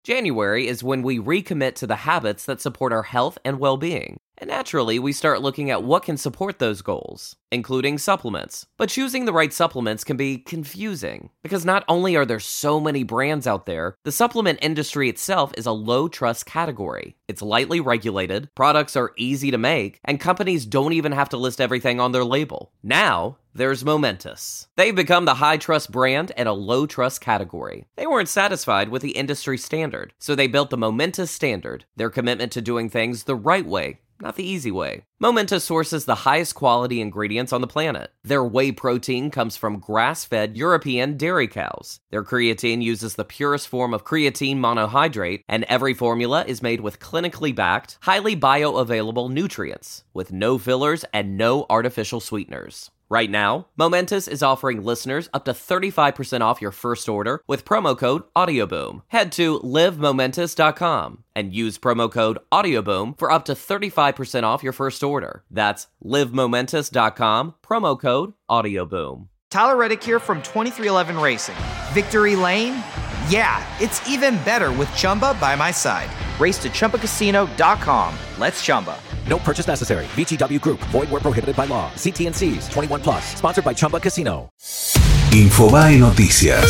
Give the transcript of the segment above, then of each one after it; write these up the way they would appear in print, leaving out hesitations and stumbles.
January is when we recommit to the habits that support our health and well-being. And naturally, we start looking at what can support those goals, including supplements. But choosing the right supplements can be confusing, because not only are there so many brands out there, the supplement industry itself is a low-trust category. It's lightly regulated, products are easy to make, and companies don't even have to list everything on their label. Now, there's Momentous. They've become the high-trust brand in a low-trust category. They weren't satisfied with the industry standard, so they built the Momentous Standard, their commitment to doing things the right way, not the easy way. Momentous sources the highest quality ingredients on the planet. Their whey protein comes from grass-fed European dairy cows. Their creatine uses the purest form of creatine monohydrate, and every formula is made with clinically backed, highly bioavailable nutrients, with no fillers and no artificial sweeteners. Right now, Momentous is offering listeners up to 35% off your first order with promo code AudioBoom. Head to livemomentous.com and use promo code AudioBoom for up to 35% off your first order. That's livemomentous.com, promo code AudioBoom. Tyler Reddick here from 2311 Racing. Victory Lane? Yeah, it's even better with Chumba by my side. Race to ChumbaCasino.com. Let's Chumba. No purchase necessary. VGW Group. Void where prohibited by law. See T&Cs. 21 plus. Sponsored by Chumba Casino. Infobae Noticias.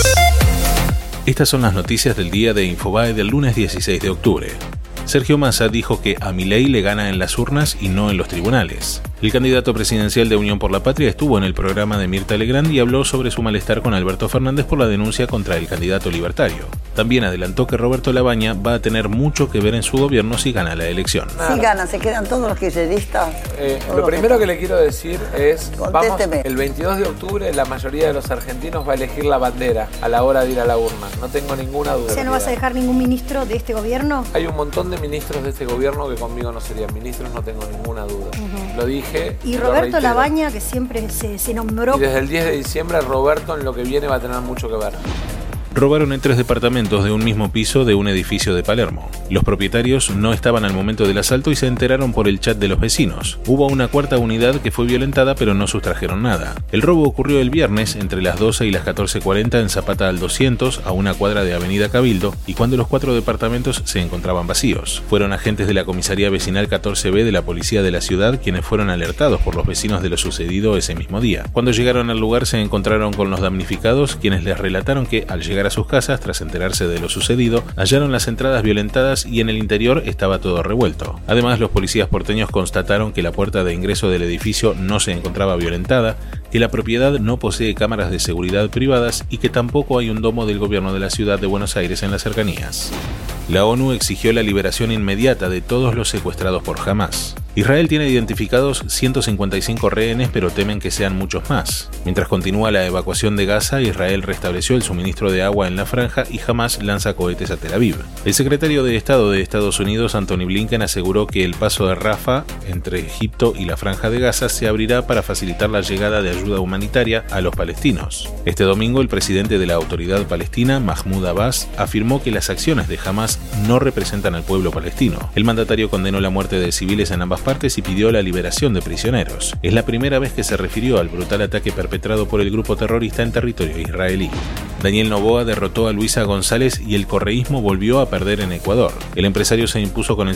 Estas son las noticias del día de Infobae del lunes 16 de octubre. Sergio Massa dijo que a Milei le gana en las urnas y no en los tribunales. El candidato presidencial de Unión por la Patria estuvo en el programa de Mirta Legrand y habló sobre su malestar con Alberto Fernández por la denuncia contra el candidato libertario. También adelantó que Roberto Labaña va a tener mucho que ver en su gobierno si gana la elección. Si gana, se quedan todos los kirchneristas. Lo primero que le quiero decir es, Contésteme. vamos, el 22 de octubre la mayoría de los argentinos va a elegir la bandera a la hora de ir a la urna. No tengo ninguna duda. O sea, ¿no vas a dejar ningún ministro de este gobierno? Hay un montón de ministros de este gobierno que conmigo no serían ministros, no tengo ninguna duda. Lo dije. Y Roberto Labaña, que siempre se nombró. Y desde el 10 de diciembre Roberto en lo que viene va a tener mucho que ver. Robaron en 3 departamentos de un mismo piso de un edificio de Palermo. Los propietarios no estaban al momento del asalto y se enteraron por el chat de los vecinos. Hubo una cuarta unidad que fue violentada pero no sustrajeron nada. El robo ocurrió el viernes entre las 12 y las 14:40 en Zapata al 200, a una cuadra de Avenida Cabildo, y cuando los 4 departamentos se encontraban vacíos. Fueron agentes de la Comisaría Vecinal 14B de la Policía de la Ciudad quienes fueron alertados por los vecinos de lo sucedido ese mismo día. Cuando llegaron al lugar se encontraron con los damnificados, quienes les relataron que al llegar a sus casas, tras enterarse de lo sucedido, hallaron las entradas violentadas y en el interior estaba todo revuelto. Además, los policías porteños constataron que la puerta de ingreso del edificio no se encontraba violentada, que la propiedad no posee cámaras de seguridad privadas y que tampoco hay un domo del gobierno de la ciudad de Buenos Aires en las cercanías. La ONU exigió la liberación inmediata de todos los secuestrados por Hamás. Israel tiene identificados 155 rehenes, pero temen que sean muchos más. Mientras continúa la evacuación de Gaza, Israel restableció el suministro de agua en la franja y Hamás lanza cohetes a Tel Aviv. El secretario de Estado de Estados Unidos, Anthony Blinken, aseguró que el paso de Rafah, entre Egipto y la franja de Gaza, se abrirá para facilitar la llegada de ayuda humanitaria a los palestinos. Este domingo, el presidente de la Autoridad Palestina, Mahmoud Abbas, afirmó que las acciones de Hamás no representan al pueblo palestino. El mandatario condenó la muerte de civiles en ambas partes y pidió la liberación de prisioneros. Es la primera vez que se refirió al brutal ataque perpetrado por el grupo terrorista en territorio israelí. Daniel Noboa derrotó a Luisa González y el correísmo volvió a perder en Ecuador. El empresario se impuso con el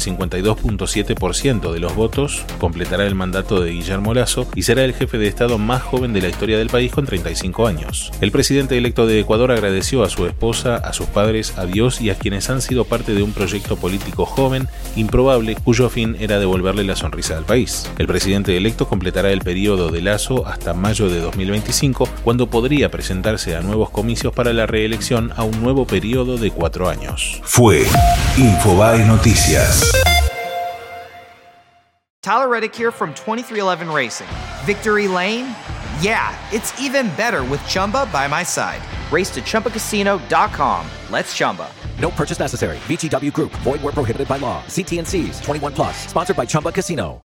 52.7% de los votos, completará el mandato de Guillermo Lasso y será el jefe de Estado más joven de la historia del país con 35 años. El presidente electo de Ecuador agradeció a su esposa, a sus padres, a Dios y a quienes han sido parte de un proyecto político joven, improbable, cuyo fin era devolverle la sonrisa al país. El presidente electo completará el periodo de Lasso hasta mayo de 2025, cuando podría presentarse a nuevos comicios para la reelección a un nuevo periodo de 4 años. Fue Infobae Noticias. Tyler Reddick here from 2311 Racing. Victory Lane? Yeah, it's even better with Chumba by my side. Race to ChumbaCasino.com. Let's Chumba. No purchase necessary. VGW Group. Void where prohibited by law. See T&Cs. 21 plus. Sponsored by Chumba Casino.